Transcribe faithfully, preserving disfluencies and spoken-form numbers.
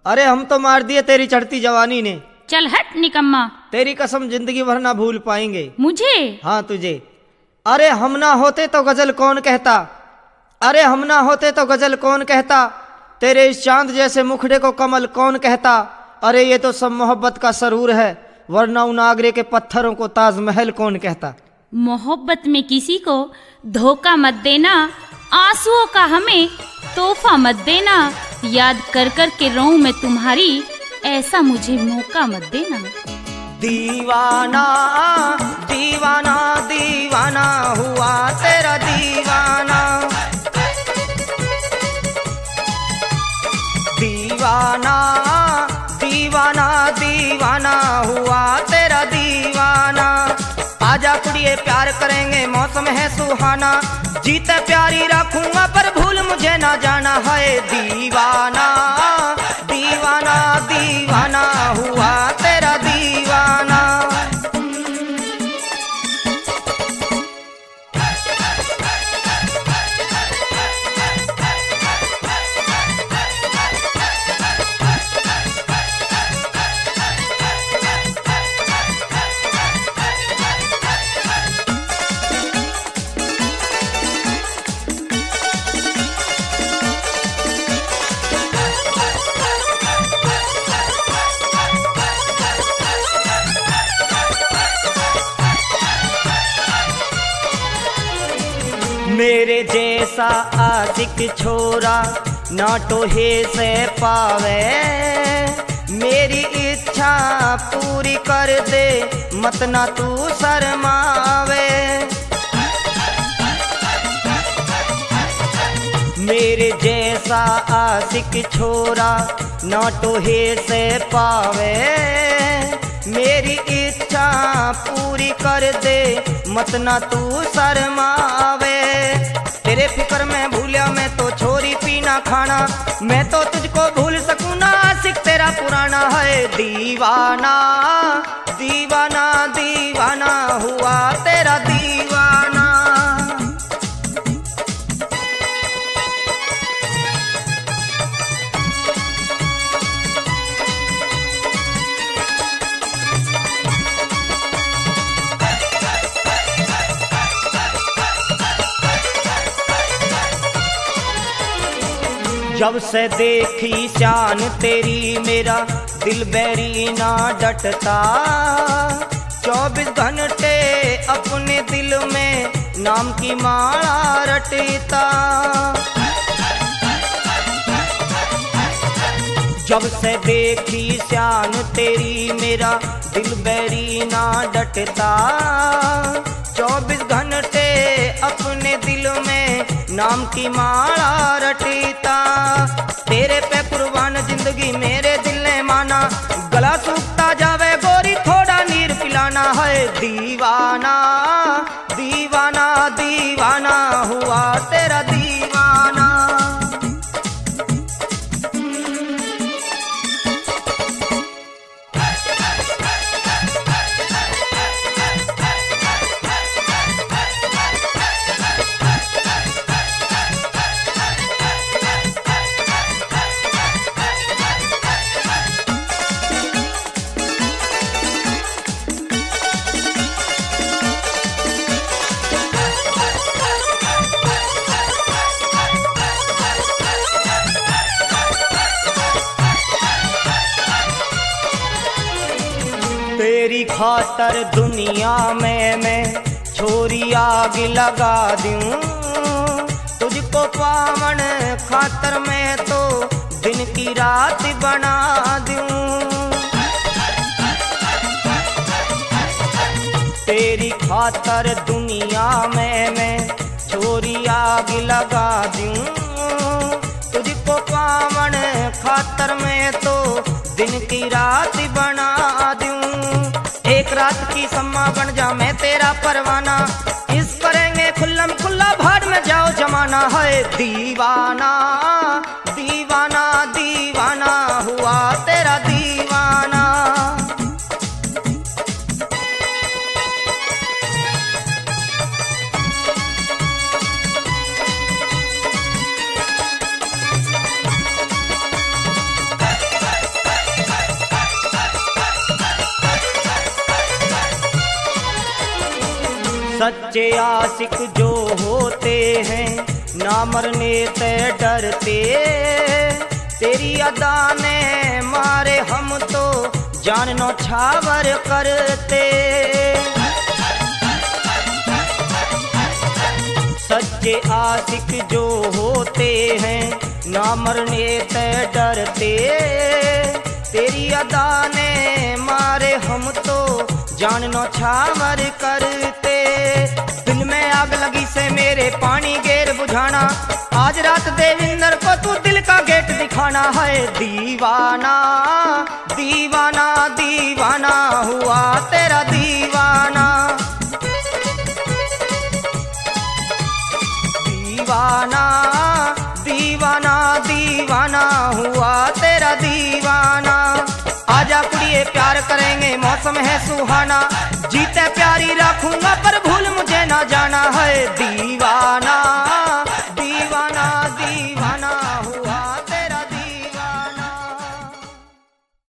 अरे हम तो मार दिए तेरी चढ़ती जवानी ने। चल हट निकम्मा। तेरी कसम जिंदगी भर ना भूल पाएंगे। मुझे? हाँ तुझे। अरे हम ना होते तो गजल कौन कहता, अरे हम ना होते तो गजल कौन कहता, तेरे इस चांद जैसे मुखड़े को कमल कौन कहता। अरे ये तो सब मोहब्बत का सरूर है, वरना उन आगरे के पत्थरों को ताजमहल कौन कहता। मोहब्बत में किसी को धोखा मत देना, आंसुओं का हमें तोहफा मत देना, याद कर कर के रोऊं मैं तुम्हारी, ऐसा मुझे मौका मत देना। दीवाना दीवाना दीवाना हुआ तेरा दीवाना, दीवाना दीवाना दीवाना हुआ तेरा दीवाना। आजा कुड़िए प्यार करेंगे मौसम है सुहाना, जीते प्यारी रखूंगा पर भूल मुझे ना जाना है। दीवाना दीवाना दीवाना हुआ तेरा दीवाना। मेरे जैसा आशिक छोरा ना टोहे से पावे, मेरी इच्छा पूरी कर दे मत ना तू शर्मावे। मेरे जैसा आशिक छोरा ना टोहे से पावे, मेरी इच्छा पूरी कर दे मत ना तू शर्मावे। तेरे फिक्र में भूलिया मैं तो छोरी पीना खाना, मैं तो तुझको भूल सकूं ना आशिक तेरा पुराना है। दीवाना दीवाना दीवाना हुआ तेरा दीवाना। जब से देखी शान तेरी मेरा दिल बैरी ना डटता, चौबीस घंटे अपने दिल में नाम की माला रटता। जब से देखी शान तेरी मेरा दिल बैरी ना डटता, चौबीस घंटे अपने दिल में नाम की माला रटता। तेरे पे कुर्बान जिंदगी मेरे दिल ने माना, गला सूखता जावे गोरी थोड़ा नीर पिलाना है। दीवाना दीवाना दीवाना हुआ तेरा दीवाना। तेरी खातर दुनिया में मैं छोरी आग लगा दूं, तुझको पावन खातर मैं तो दिन की रात बना दूं। तेरी खातर दुनिया में मैं छोरी आग लगा दूं, तुझको पावन खातर मैं तो दिन की रात बना दूं। एक रात की सम्मा बन जा मैं तेरा परवाना, इस करेंगे खुल्लम खुल्ला भाड़ में जाओ जमाना है। दीवाना दीवाना दीवाना हुआ तेरा दीवाना। सच्चे आशिक जो होते हैं ना मरने ते डरते, तेरी अदा ने मारे हम तो जान न्यौछावर करते। सच्चे आशिक जो होते हैं ना मरने ते डरते, तेरी अदा ने मारे हम तो जान न्यौछावर करते। दिल में आग लगी से मेरे पानी गेर बुझाना, आज रात देविंदर को तू दिल का गेट दिखाना है। दीवाना दीवाना दीवाना हुआ तेरा दीवाना, दीवाना दीवाना दीवाना हुआ तेरा दीवाना। आजा कुड़िए प्यार करेंगे मौसम है सुहाना, जीते प्यारी रखूंगा पर भूल मुझे ना जाना